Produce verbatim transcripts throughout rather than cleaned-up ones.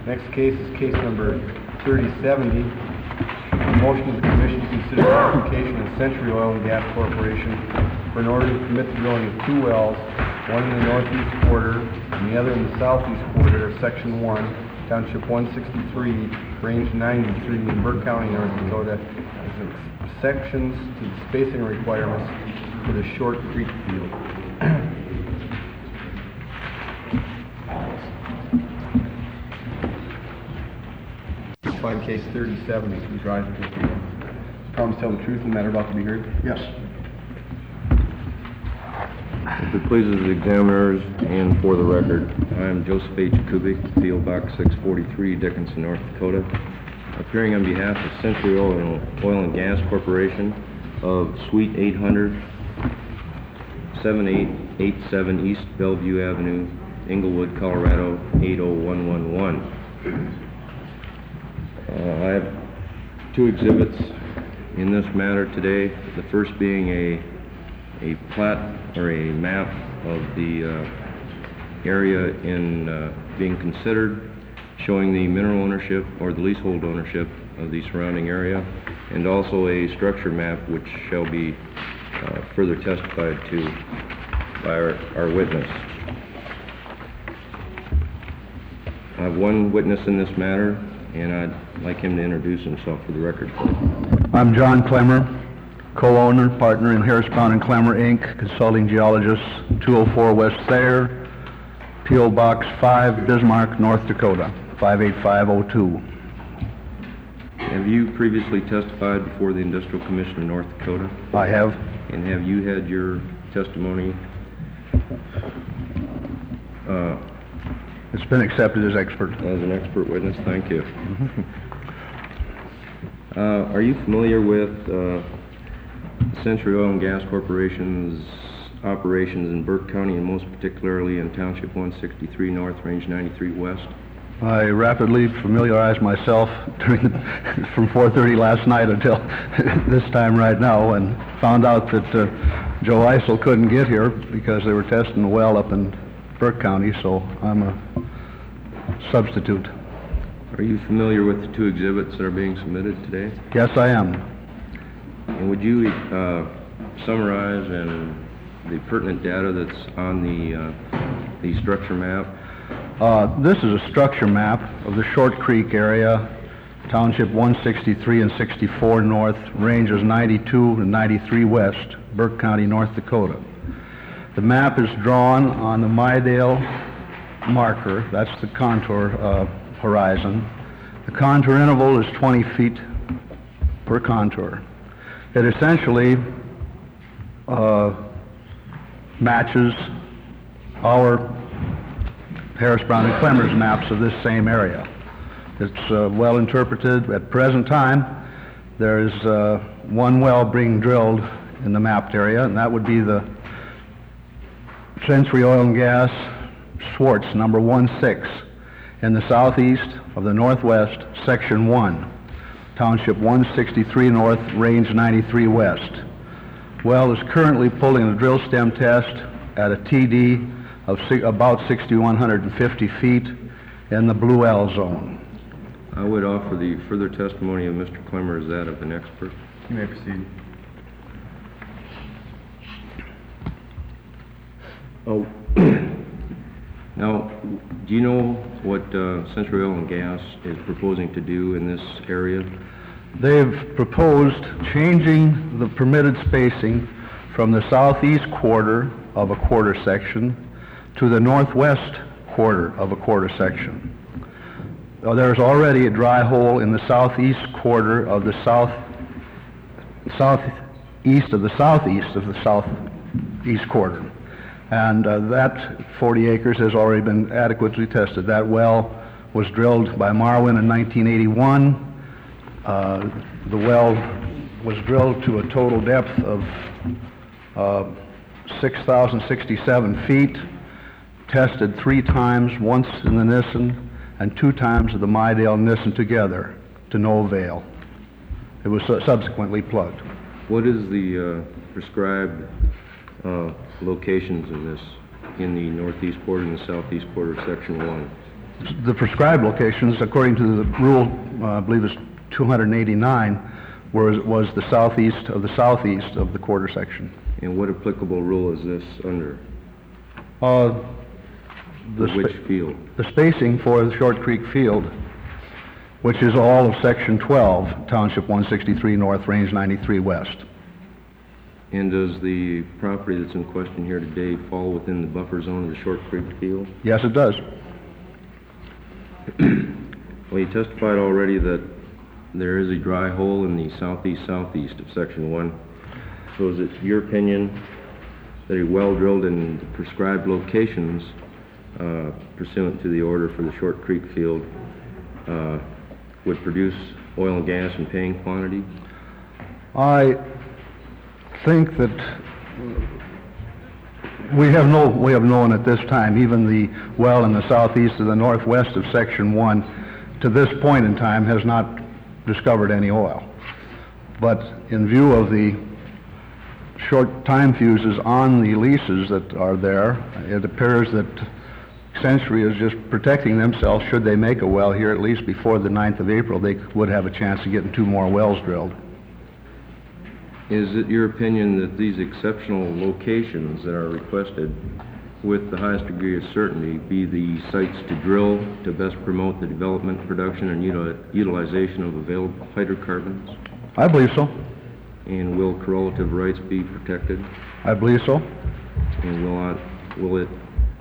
Next case is case number thirty seventy. A motion of the commission to consider the application of Century Oil and Gas Corporation for an order to permit the drilling of two wells, one in the northeast quarter and the other in the southeast quarter of section one, township one sixty-three, range ninety-three in Burke County, North Dakota, as sections to the spacing requirements for the Short Creek field. Find case thirty seventy, please rise and take your oath. Promise to tell the truth in the matter about to be heard? Yes. If it pleases the examiners and for the record, I am Joseph H. Kubik, P O Box six forty-three, Dickinson, North Dakota, appearing on behalf of Century Oil and, Oil and Gas Corporation of Suite eight hundred, seven eight eight seven East Bellevue Avenue, Englewood, Colorado, eight oh one one one. Uh, I have two exhibits in this matter today. The first being a a plat or a map of the uh, area in uh, being considered, showing the mineral ownership or the leasehold ownership of the surrounding area, and also a structure map which shall be uh, further testified to by our, our witness. I have one witness in this matter, and I'd like him to introduce himself for the record. I'm John Clemmer, co-owner, partner in Harris Brown and Clemmer, Incorporated, consulting geologist, two oh four West Thayer, P O Box five, Bismarck, North Dakota, five eight five oh two. Have you previously testified before the Industrial Commission of North Dakota? I have. And have you had your testimony uh, It's been accepted as expert. as an expert witness? Thank you. uh, are you familiar with uh, Century Oil and Gas Corporation's operations in Burke County, and most particularly in Township one sixty-three North, Range ninety-three West? I rapidly familiarized myself during the, from four thirty last night until this time right now, and found out that uh, Joe Eisel couldn't get here because they were testing the well up in Burke County, so I'm a substitute. Are you familiar with the two exhibits that are being submitted today? Yes, I am. And would you uh, summarize and the pertinent data that's on the uh, the structure map? Uh, this is a structure map of the Short Creek area, Township one sixty-three and sixty-four North, ranges ninety-two and ninety-three West, Burke County, North Dakota. The map is drawn on the Mydale marker, that's the contour uh, horizon. The contour interval is twenty feet per contour. It essentially uh, matches our Harris Brown and Clemmer's maps of this same area. It's uh, well interpreted. At present time, there is uh, one well being drilled in the mapped area, and that would be the Century Oil and Gas Schwartz number one six in the southeast of the northwest, section one, Township one sixty-three North, range ninety-three West. Well is currently pulling a drill stem test at a T D of si about six thousand one hundred fifty feet in the Blue L zone. I would offer the further testimony of Mister Clemmer as that of an expert. You may proceed. Oh, now, do you know what uh, Century Oil and Gas is proposing to do in this area? They've proposed changing the permitted spacing from the southeast quarter of a quarter section to the northwest quarter of a quarter section. Now, there's already a dry hole in the southeast quarter of the south, southeast of the southeast of the southeast quarter. And uh, that forty acres has already been adequately tested. That well was drilled by Marwin in nineteen eighty-one. Uh, the well was drilled to a total depth of uh, six thousand sixty-seven feet, tested three times, once in the Nissen and two times the Mydale Nissen together, to no avail. It was su subsequently plugged. What is the uh, prescribed uh, locations in this, in the northeast quarter and the southeast quarter of section one? the prescribed locations, according to the rule, uh, I believe it's two hundred eighty-nine, was, was the southeast of the southeast of the quarter section. And what applicable rule is this under? Uh, the Which spa- field? The spacing for the Short Creek Field, which is all of Section twelve, Township one sixty-three North, Range ninety-three West. And does the property that's in question here today fall within the buffer zone of the Short Creek Field? Yes, it does. Well, you testified already that there is a dry hole in the southeast-southeast of Section one. So is it your opinion that a well drilled in prescribed locations uh, pursuant to the order for the Short Creek Field uh, would produce oil and gas in paying quantity? I think that we have no way of knowing at this time, even the well in the southeast of the northwest of Section one, to this point in time, has not discovered any oil. But in view of the short time fuses on the leases that are there, it appears that Century is just protecting themselves. Should they make a well here, at least before the ninth of April, they would have a chance of getting two more wells drilled. Is it your opinion that these exceptional locations that are requested with the highest degree of certainty be the sites to drill to best promote the development, production, and util- utilization of available hydrocarbons? I believe so. And will correlative rights be protected? I believe so. And will, not, will it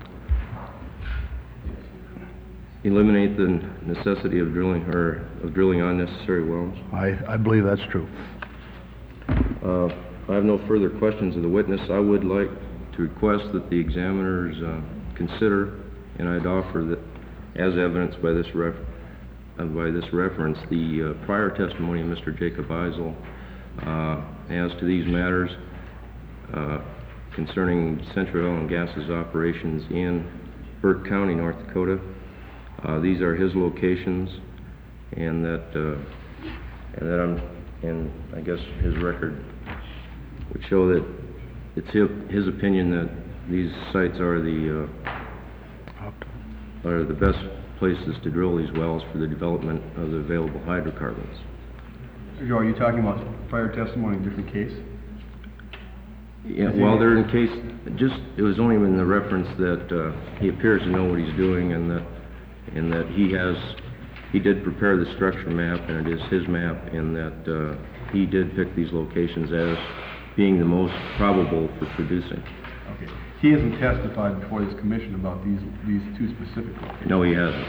eliminate the necessity of drilling or of drilling unnecessary wells? I, I believe that's true. Uh, I have no further questions of the witness. I would like to request that the examiners uh, consider, and I'd offer that, as evidenced by this ref uh, by this reference, the uh, prior testimony of Mister Jacob Eisel uh, as to these matters uh, concerning Century Oil and Gas's operations in Burke County, North Dakota. Uh, these are his locations, and that uh, and that I'm. And I guess his record would show that it's his, his opinion that these sites are the uh, are the best places to drill these wells for the development of the available hydrocarbons. Joe, are you talking about prior testimony in a different case? Yeah, well, they're in case, just, it was only in the reference that uh, he appears to know what he's doing, and that, and that he has He did prepare the structure map, and it is his map, and that uh, he did pick these locations as being the most probable for producing. Okay. He hasn't testified before this commission about these these two specific locations. No, he hasn't.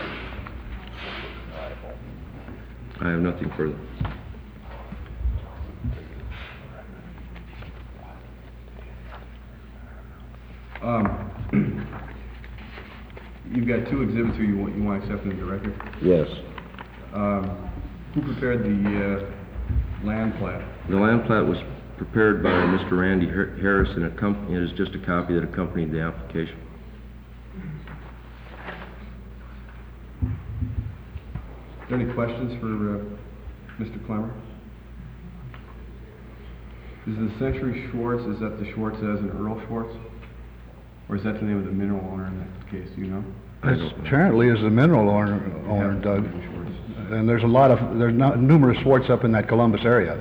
I have nothing further. Um, you've got two exhibits here you want you want accepted into the record. Yes. Um, who prepared the uh, land plat? The land plat was prepared by Mister Randy Har- Harris, and accom- it is just a copy that accompanied the application. Are there any questions for uh, Mister Clemmer? Is the Century Schwartz, is that the Schwartz as in Earl Schwartz? Or is that the name of the mineral owner in that case, do you know? It's apparently is the mineral owner, owner Yeah, Doug. Schwartz. And there's a lot of, there's not, numerous Schwartz up in that Columbus area.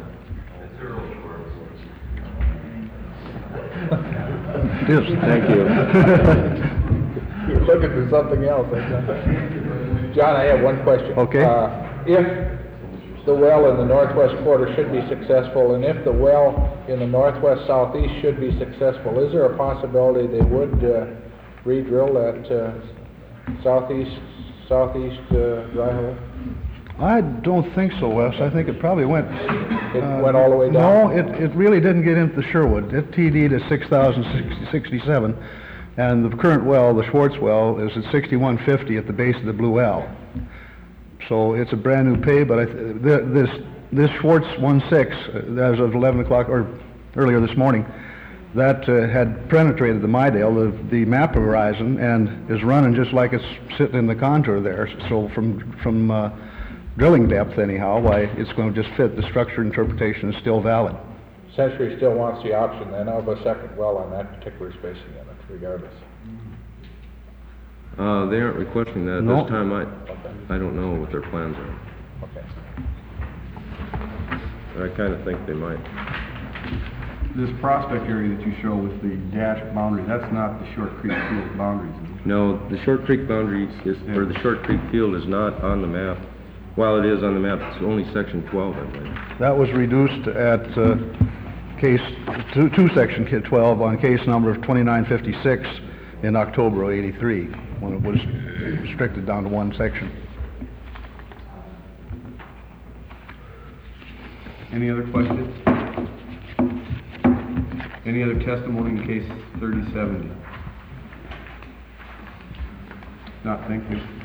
It is. Thank you. You're looking for something else, I think. John, I have one question. Okay. Uh, if the well in the northwest quarter should be successful, and if the well in the northwest southeast should be successful, is there a possibility they would uh, re-drill that uh, southeast southeast uh, dry hole? I don't think so, Wes. I think it probably went... It uh, went all the way down? No, it, it really didn't get into Sherwood. It T D'd at six thousand sixty-seven, and the current well, the Schwartz well, is at sixty-one fifty at the base of the Blue L. So it's a brand new pay, but I th- th- this this Schwartz one six, uh, as of eleven o'clock, or earlier this morning, that uh, had penetrated the Midale, the, the map horizon, and is running just like it's sitting in the contour there. So from from uh, drilling depth, anyhow, why it's going to just fit. The structure interpretation is still valid. Century still wants the option then of a second well on that particular spacing limit, regardless. Uh, they aren't requesting that at No. this time. I, Okay, I don't know what their plans are. okay. I kinda think they might. This prospect area that you show with the dashed boundary, that's not the Short Creek Field boundaries, is it? No, the Short Creek boundaries is, or the Short Creek field is not on the map. While it is on the map, it's only section twelve, I believe. That was reduced at uh, case, to, to section ki- twelve on case number of twenty-nine fifty-six in October of eighty-three, when it was restricted down to one section. Any other questions? Any other testimony in case thirty seventy? Not, thank you.